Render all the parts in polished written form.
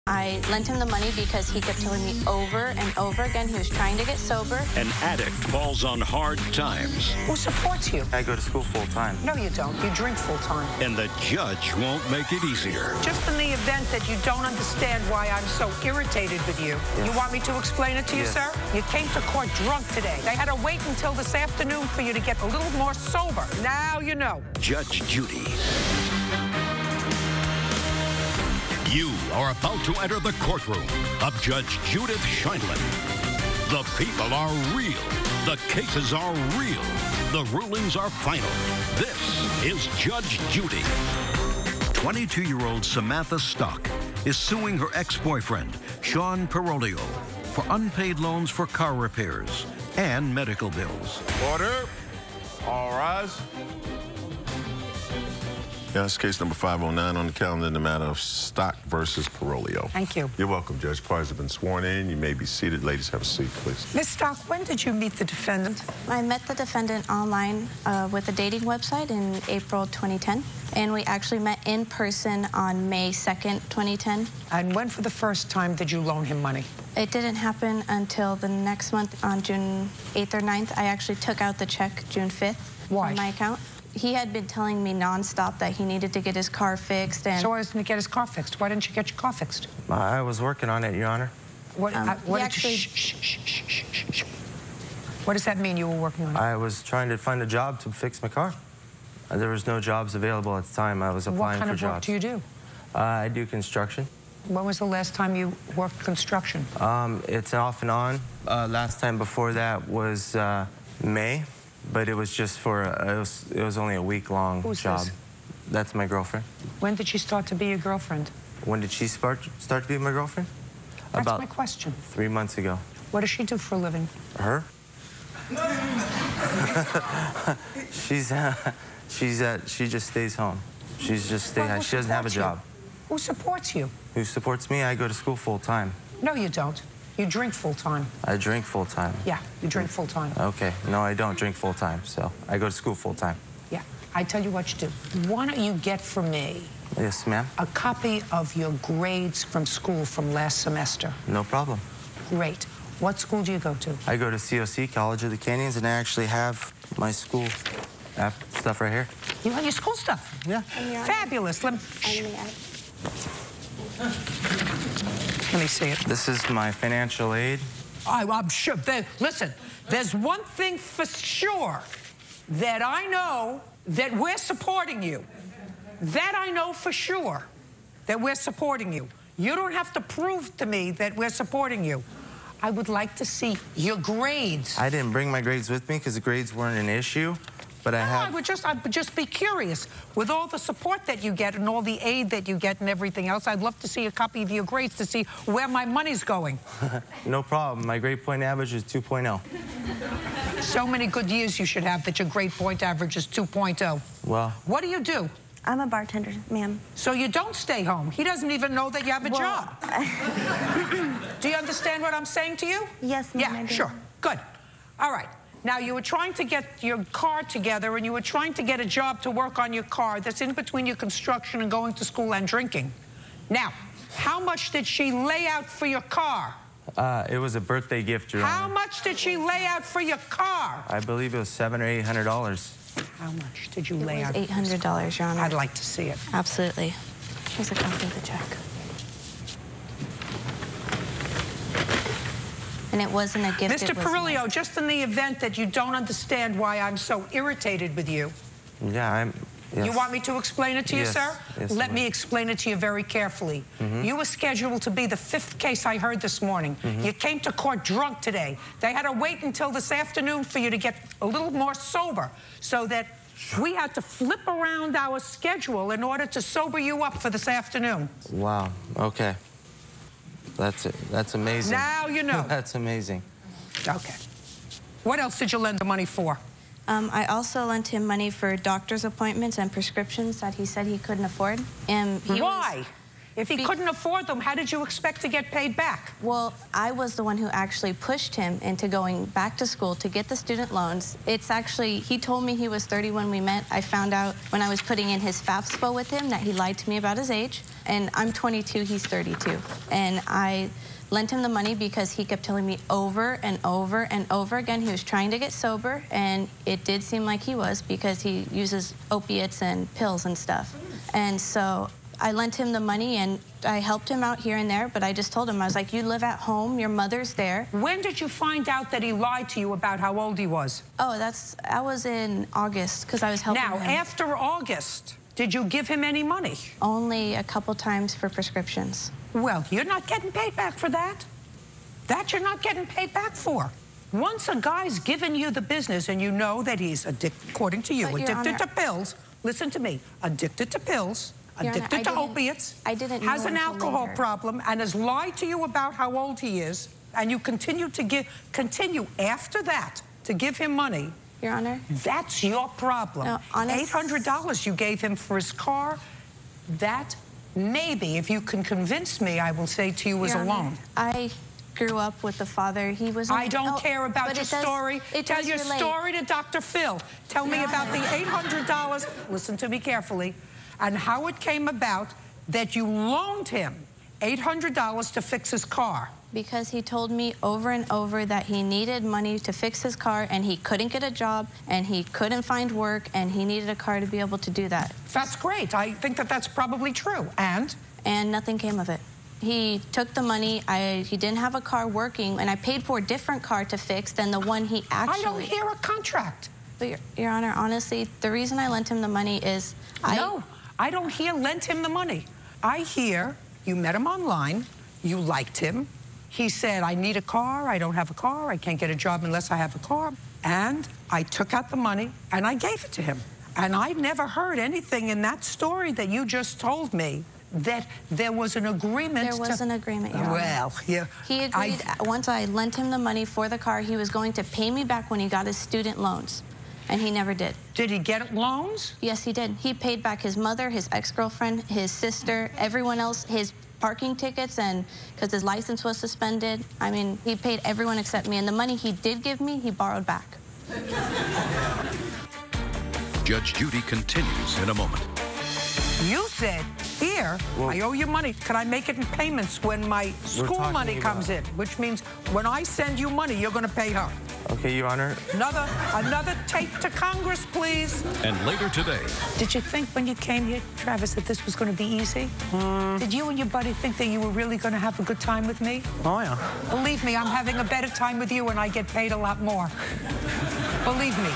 I lent him the money because he kept telling me over and over again he was trying to get sober. An addict falls on hard times. Who supports you? I go to school full time. No, you don't. You drink full time. And the judge won't make it easier. Just in the event that you don't understand why I'm so irritated with you, Yes. you want me to explain it to you, Yes. sir? You came to court drunk today. They had to wait until this afternoon for you to get a little more sober. Now you know. Judge Judy. You are about to enter the courtroom of Judge Judith Sheindlin. The people are real. The cases are real. The rulings are final. This is Judge Judy. 22-year-old Samantha Stock is suing her ex-boyfriend, Sean Parolio, for unpaid loans for car repairs and medical bills. Order. All rise. Yeah, that's case number 509 on the calendar in the matter of Stock versus Parolio. Thank you. You're welcome, Judge. Parties have been sworn in. You may be seated. Ladies, have a seat, please. Miss Stock, when did you meet the defendant? I met the defendant online with a dating website in April 2010, and we actually met in person on May 2nd, 2010. And when for the first time did you loan him money? It didn't happen until the next month on June 8th or 9th. I actually took out the check June 5th Why? from my account. He had been telling me nonstop that he needed to get his car fixed. And So why doesn't he get his car fixed? Why didn't you get your car fixed? I was working on it, Your Honor. What, he actually- What does that mean, you were working on it? I was trying to find a job to fix my car. There was no jobs available at the time. I was applying What kind for of jobs. work do you do? I do construction. When was the last time you worked construction? It's off and on. Last time before that was May, but it was just for it was only a week-long Who's job. this? That's my girlfriend. When did she start to be your girlfriend? When did she start to be my girlfriend? That's About my question. 3 months ago. What does she do for a living? Her? she just stays home. She's just stay. Well, who She doesn't have a supports you? job. Who supports you? Who supports me? I go to school full time. No, you don't. You drink full time. I drink full time. Yeah, you drink full time. Okay. No, I don't drink full time. So I go to school full time. Yeah. I tell you what you do. Why don't you get for me Yes, ma'am. a copy of your grades from school from last semester? No problem. Great. What school do you go to? I go to COC, College of the Canyons, and I actually have my school stuff right here. You have your school stuff? Yeah. Fabulous. Let me see it. This is my financial aid. I'm sure. Listen, there's one thing for sure that I know that we're supporting you. That I know for sure that we're supporting you. You don't have to prove to me that we're supporting you. I would like to see your grades. I didn't bring my grades with me because the grades weren't an issue, but I have. I would just be curious. With all the support that you get and all the aid that you get and everything else, I'd love to see a copy of your grades to see where my money's going. No problem. My grade point average is 2.0. So many good years you should have that your grade point average is 2.0. Well. What do you do? I'm a bartender, ma'am. So you don't stay home. He doesn't even know that you have a job. Do you understand what I'm saying to you? Yes, ma'am, I Yeah, do. sure. Good. All right. Now, you were trying to get your car together, and you were trying to get a job to work on your car that's in between your construction and going to school and drinking. Now, how much did she lay out for your car? It was a birthday gift, Your How Honor. much did she lay out for your car? I believe it was $700 or $800. How much did you It lay was out? $800, Your Honor. I'd like to see it. Absolutely. Here's a copy of the check. And it wasn't a gift. Mr. Parolio, just in the event that you don't understand why I'm so irritated with you, Yeah, yes. you want me to explain it to you, Yes. sir? Yes, Let ma'am. me explain it to you very carefully. You were scheduled to be the 5th case I heard this morning. You came to court drunk today. They had to wait until this afternoon for you to get a little more sober, so that we had to flip around our schedule in order to sober you up for this afternoon. Wow. Okay. That's it. That's amazing. Now you know. That's amazing. Okay. What else did you lend the money for? I also lent him money for doctor's appointments and prescriptions that he said he couldn't afford. And Why? If he couldn't afford them, how did you expect to get paid back? Well, I was the one who actually pushed him into going back to school to get the student loans. It's actually, he told me he was 30 when we met. I found out when I was putting in his FAFSA with him that he lied to me about his age. And I'm 22, he's 32. And I lent him the money because he kept telling me over and over and over again he was trying to get sober, and it did seem like he was because he uses opiates and pills and stuff. And so I lent him the money and I helped him out here and there, but I just told him, I was like, you live at home, your mother's there. When did you find out that he lied to you about how old he was? Oh, that was in August because I was helping him. Now, after August, did you give him any money? Only a couple times for prescriptions. Well, you're not getting paid back for that. That you're not getting paid back for. Once a guy's given you the business and you know that he's according to you, addicted to pills, listen to me, addicted to pills, addicted to opiates, has an alcohol problem, and has lied to you about how old he is, and you continue after that to give him money, Your Honor, that's your problem. No, $800 you gave him for his car, that maybe, if you can convince me, I will say to you was a loan. I grew up with the father. He was. I don't care about your story. Tell your story to Dr. Phil. Tell me about the $800. Listen to me carefully, and how it came about that you loaned him $800 to fix his car. Because he told me over and over that he needed money to fix his car and he couldn't get a job and he couldn't find work and he needed a car to be able to do that. That's great. I think that that's probably true. And nothing came of it. He took the money. He didn't have a car working, and I paid for a different car to fix than the one he actually... I don't hear a contract. But Your Honor, honestly, the reason I lent him the money is No, I don't hear lent him the money. I hear you met him online, you liked him. He said, I need a car, I don't have a car, I can't get a job unless I have a car. And I took out the money and I gave it to him. And I never heard anything in that story that you just told me that there was an agreement. There was an agreement, Your Honor. Well, yeah. He agreed, once I lent him the money for the car, he was going to pay me back when he got his student loans. And he never did. Did he get loans? Yes, he did. He paid back his mother, his ex-girlfriend, his sister, everyone else, his parking tickets, and because his license was suspended. I mean, he paid everyone except me, and the money he did give me, he borrowed back. Judge Judy continues in a moment. You said, here, I owe you money. Can I make it in payments when my school money comes in? Which means when I send you money, you're going to pay her. Okay, Your Honor. Another tape to Congress, please. And later today. Did you think when you came here, Travis, that this was going to be easy? Did you and your buddy think that you were really going to have a good time with me? Oh, yeah. Believe me, I'm having a better time with you and I get paid a lot more. Believe me.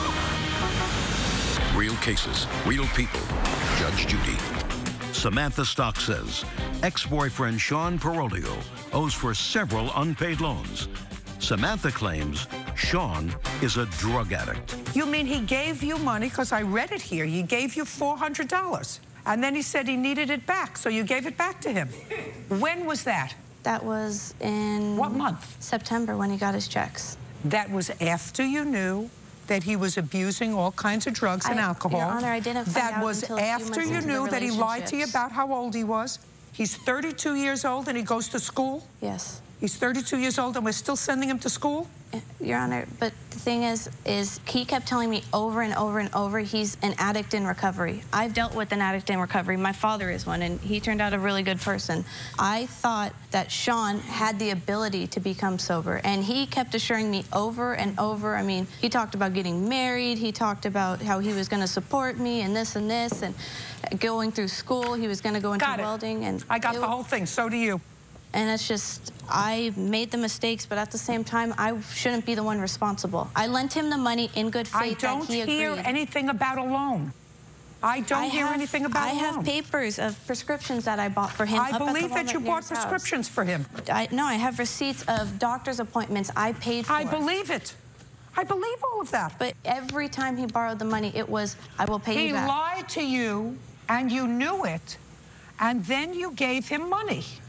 Real cases, real people. Judge Judy. Samantha Stock says ex-boyfriend Sean Parolio owes for several unpaid loans. Samantha claims Sean is a drug addict. You mean he gave you money, because I read it here, he gave you $400, and then he said he needed it back, so you gave it back to him. When was that? That was in... What month? September, when he got his checks. That was after you knew that he was abusing all kinds of drugs and alcohol. Your Honor, I didn't find out until a few months That was after you knew that he lied to you about how old he was. He's 32 years old and he goes to school? Yes. He's 32 years old and we're still sending him to school? Your Honor, but the thing is he kept telling me over and over and over he's an addict in recovery. I've dealt with an addict in recovery. My father is one, and he turned out a really good person. I thought that Sean had the ability to become sober, and he kept assuring me over and over. I mean, he talked about getting married. He talked about how he was going to support me and this and this, and going through school. He was going to go into welding. And I got the whole thing. So do you. And it's just, I made the mistakes, but at the same time, I shouldn't be the one responsible. I lent him the money in good faith that he agreed. I don't hear anything about a loan. I don't hear anything about a loan. I have papers of prescriptions that I bought for him. I believe that you bought prescriptions for him. No, I have receipts of doctor's appointments I paid for. I believe it. I believe all of that. But every time he borrowed the money, it was, I will pay you back. He lied to you, and you knew it, and then you gave him money.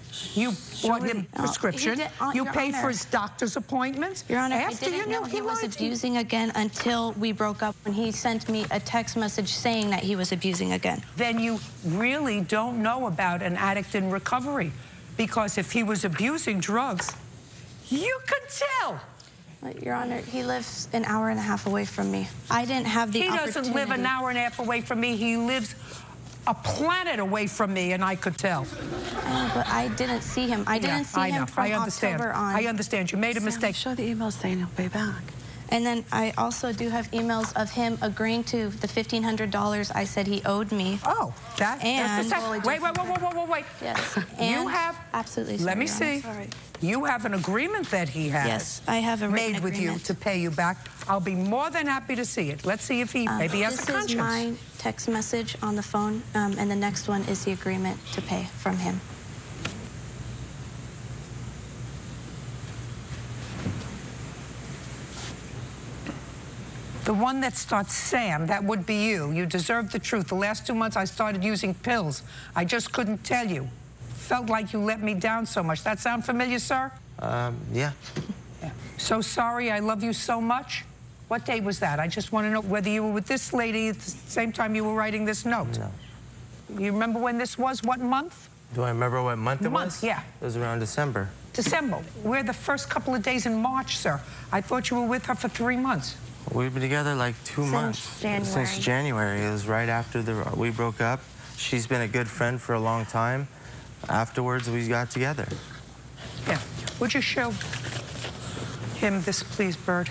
You bought him he prescription. did- You Your paid Honor. for his doctor's appointments. Your Honor, I After you didn't knew know he was lied to you. abusing again until we broke up, when he sent me a text message saying that he was abusing again. Then you really don't know about an addict in recovery, because if he was abusing drugs, you could tell. Your Honor, he lives an hour and a half away from me. I didn't have the He opportunity. doesn't live an hour and a half away from me. He lives a planet away from me, and I could tell. But I didn't see him. I didn't see him from I understand. October on. I understand. You made a mistake. Show the email saying he'll pay back. And then I also do have emails of him agreeing to the $1,500 I said he owed me. Oh, that's And- the second. Wait. Yes. You And- have. Absolutely. Let me sorry, see. Your Honor. You have an agreement that he has. Yes, I have a written made with you agreement. to pay you back. I'll be more than happy to see it. Let's see if he maybe has a conscience. This is my text message on the phone, and the next one is the agreement to pay from him. The one that starts Sam, that would be you. You deserve the truth. The last 2 months I started using pills. I just couldn't tell you. Felt like you let me down so much. That sound familiar, sir? Yeah. So sorry, I love you so much. What day was that? I just want to know whether you were with this lady at the same time you were writing this note. No. You remember when this was? What month? Do I remember what month it Month, was? yeah. It was around December. December. We're the first couple of days in March, sir. I thought you were with her for 3 months. We've been together like 2 months. January. Since January. It was right after we broke up. She's been a good friend for a long time. Afterwards, we got together. Yeah. Would you show him this, please, Bird?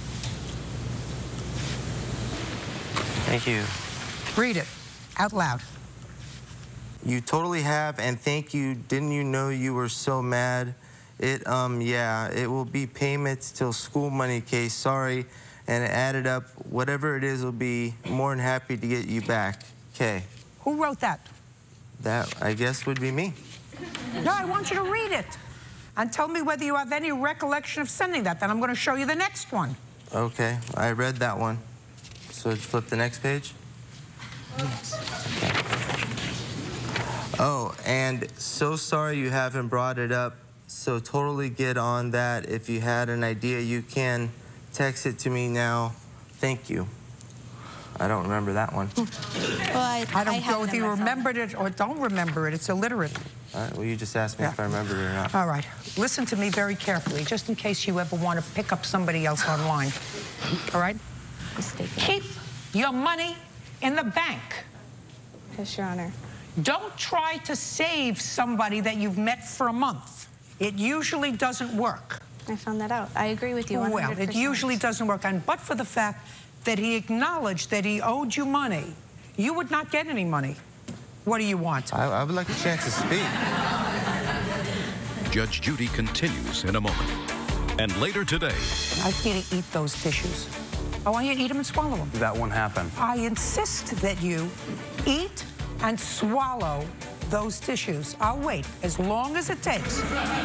Thank you. Read it out loud. You totally have, and thank you. Didn't you know you were so mad? Yeah, it will be payments till school money case. Sorry, and it added up. Whatever it is, will be more than happy to get you back. Okay. Who wrote that? That, I guess, would be me. No, I want you to read it. And tell me whether you have any recollection of sending that. Then I'm going to show you the next one. Okay, I read that one. So flip the next page. Yes. Okay. Oh, and so sorry you haven't brought it up. So totally get on that. If you had an idea, you can text it to me now. Thank you. I don't remember that one. Well, I don't have know it if in you my phone. remembered it or don't remember it. It's illiterate. All right, well, you just asked me if I remembered it or not. All right. Listen to me very carefully, just in case you ever want to pick up somebody else online. All right? Mistaken. Keep your money in the bank. Yes, Your Honor. Don't try to save somebody that you've met for a month. It usually doesn't work. I found that out. I agree with you 100%. Well, it usually doesn't work. And but for the fact that he acknowledged that he owed you money, you would not get any money. What do you want? I would like a chance to speak. Judge Judy continues in a moment. And later today, I want you to eat those tissues. I want you to eat them and swallow them. That won't happen. I insist that you eat and swallow those tissues. I'll wait as long as it takes.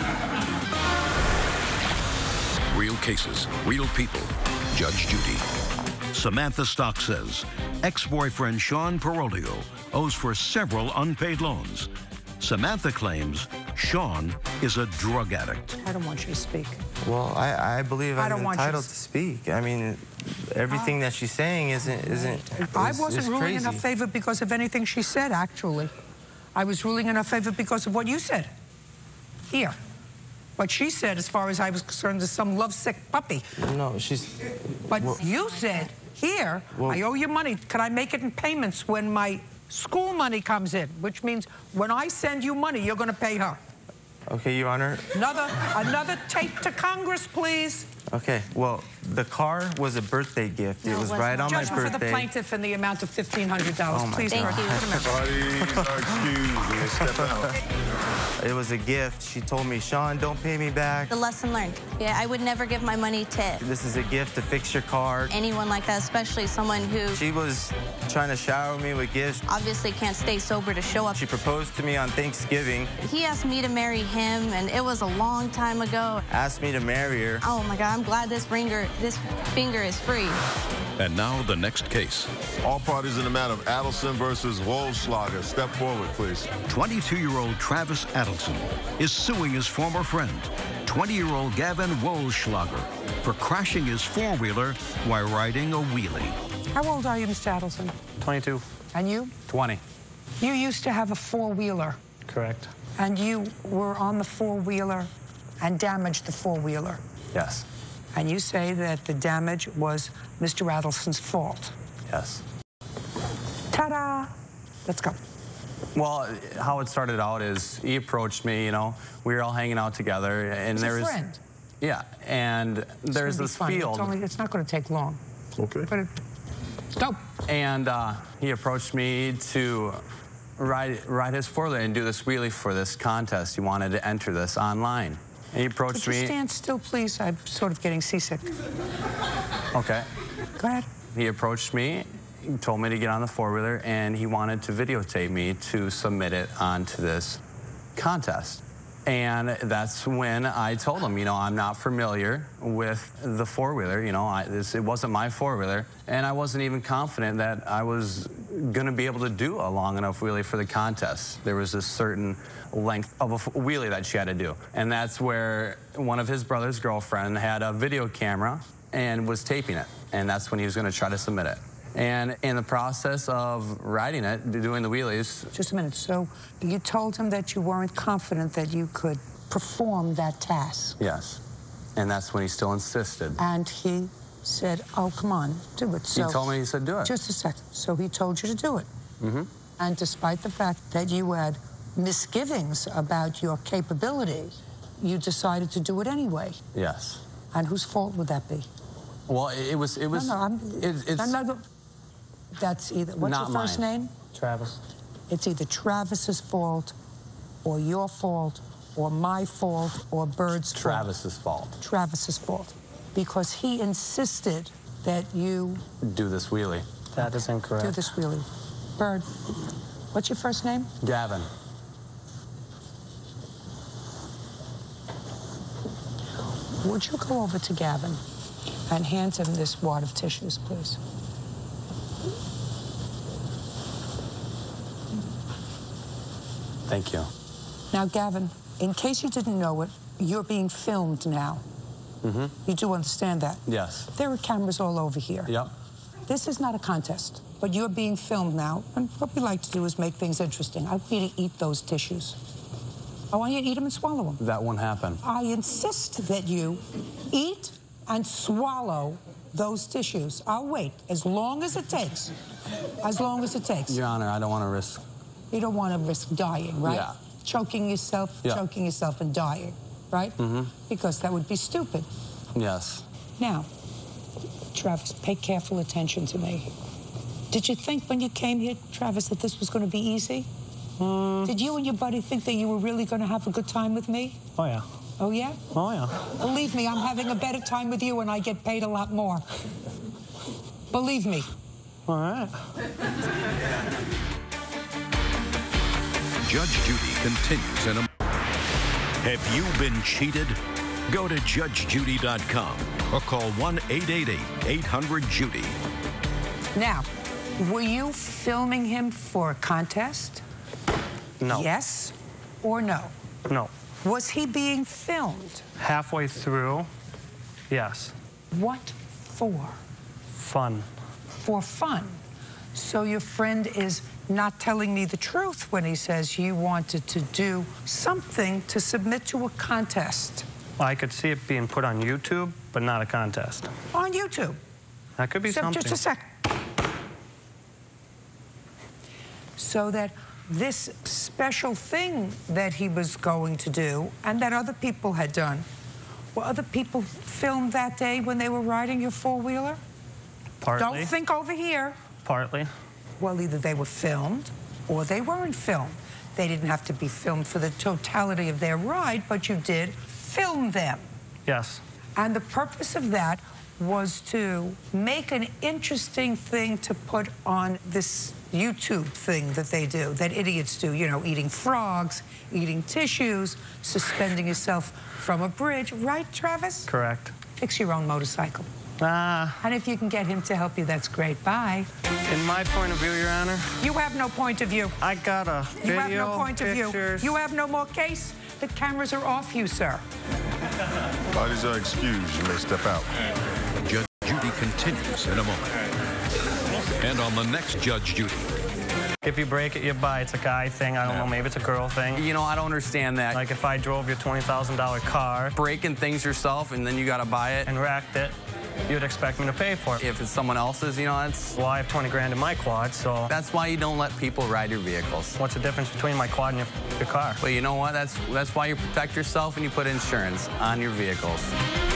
real cases, real people. Judge Judy. Samantha Stock says ex-boyfriend Sean Parolio owes for several unpaid loans. Samantha claims Sean is a drug addict. I don't want you to speak. Well, I believe I I'm don't want you entitled to to speak. I mean, everything that she's saying I wasn't ruling crazy. in her favor because of anything she said, actually. I was ruling in her favor because of what you said. Here. What she said, as far as I was concerned, is some lovesick puppy. No, she's... But well, you said, here, well, I owe you money. Can I make it in payments when my school money comes in? Which means when I send you money, you're going to pay her. Okay, Your Honor. Another tape to Congress, please. Okay, well, the car was a birthday gift. No, it was it right on my Judgment for the birthday. plaintiff in the amount of $1,500. Oh, my Please, Thank Bird. you. Put him in. Buddies are excused and they step out. It was a gift. She told me, Sean, don't pay me back. The lesson learned. Yeah, I would never give my money to This is a gift to fix your car. anyone like that, especially someone who She was trying to shower me with gifts. obviously can't stay sober to show up. She proposed to me on Thanksgiving, He asked me to marry him, and it was a long time ago. asked me to marry her. Oh my God, I'm glad this finger is free. And now the next case. All parties in the matter of Adelson versus Wollschlager. Step forward, please. 22-year-old Travis Adelson is suing his former friend, 20-year-old Gavin Wollschlager, for crashing his four-wheeler while riding a wheelie. How old are you, Mr. Adelson? 22. And you? 20. You used to have a four-wheeler. Correct. And you were on the four-wheeler and damaged the four-wheeler. Yes. And you say that the damage was Mr. Adelson's fault. Yes. Ta-da! Let's go. Well, how it started out is he approached me, you know, we were all hanging out together, and He's there a was... friend. Yeah, and there's this field. It's not going to take long. Okay. But go. And he approached me to ride his four-wheeler and do this wheelie for this contest. He wanted to enter this online. And he approached Could you me. stand still, please? I'm sort of getting seasick. Okay. Go ahead. He approached me, he told me to get on the four-wheeler, and he wanted to videotape me to submit it onto this contest. And that's when I told him, you know, I'm not familiar with the four-wheeler. You know, it wasn't my four-wheeler, and I wasn't even confident that I was going to be able to do a long enough wheelie for the contest. There was a certain length of a wheelie that she had to do. And that's where one of his brother's girlfriend had a video camera and was taping it. And that's when he was going to try to submit it. And in the process of riding it, doing the wheelies... Just a minute. So you told him that you weren't confident that you could perform that task. Yes. And that's when he still insisted. And he said, oh, come on, do it. So He told me, he said, do it. Just a second. So he told you to do it. Mm-hmm. And despite the fact that you had misgivings about your capability, you decided to do it anyway. Yes. And whose fault would that be? Well, it was... That's either... What's not your first mine. name? Travis. It's either Travis's fault, or your fault, or my fault, or Bird's fault. Travis's fault. Travis's fault. Because he insisted that you... Do this wheelie. That is incorrect. Do this wheelie. Bird, what's your first name? Gavin. Would you go over to Gavin and hand him this wad of tissues, please? Thank you. Now, Gavin, in case you didn't know it, you're being filmed now. Mm-hmm. You do understand that? Yes. There are cameras all over here. Yep. This is not a contest, but you're being filmed now, and what we like to do is make things interesting. I want you to eat those tissues. I want you to eat them and swallow them. That won't happen. I insist that you eat and swallow those tissues. I'll wait as long as it takes. As long as it takes. Your Honor, I don't want to risk... You don't want to risk dying, right? Yeah. Choking yourself and dying, right? Mm-hmm. Because that would be stupid. Yes. Now, Travis, pay careful attention to me. Did you think when you came here, Travis, that this was going to be easy? Did you and your buddy think that you were really going to have a good time with me? Oh, yeah. Oh, yeah? Oh, yeah. Believe me, I'm having a better time with you and I get paid a lot more. Believe me. All right. Judge Judy continues in a... Have you been cheated? Go to JudgeJudy.com or call 1-888-800-JUDY. Now, were you filming him for a contest? No. Yes or no? No. Was he being filmed? Halfway through, yes. What for? Fun. For fun. So your friend is not telling me the truth when he says you wanted to do something to submit to a contest. Well, I could see it being put on YouTube, but not a contest. On YouTube. That could be something. Just a sec. So that this special thing that he was going to do and that other people had done, were other people filmed that day when they were riding your four-wheeler? Partly. Don't think over here. Partly. Well, either they were filmed or they weren't filmed. They didn't have to be filmed for the totality of their ride, but you did film them. Yes. And the purpose of that was to make an interesting thing to put on this YouTube thing that they do, that idiots do, you know, eating frogs, eating tissues, suspending yourself from a bridge. Right, Travis? Correct. Fix your own motorcycle. And if you can get him to help you, that's great. Bye. In my point of view, Your Honor, You have no point of view. I got a video, You have no point of view. pictures. You have no more case. The cameras are off you, sir. Bodies are excused. You may step out. Judge Judy continues in a moment. And on the next Judge Judy. If you break it, you buy. It's a guy thing. I don't know. Maybe it's a girl thing. You know, I don't understand that. Like if I drove your $20,000 car Breaking things yourself and then you got to buy it. and wrecked it, you'd expect me to pay for it. If it's someone else's, you know, it's... Well, I have 20 grand in my quad, so That's why you don't let people ride your vehicles. what's the difference between my quad and your car? But you know what? That's why you protect yourself and you put insurance on your vehicles.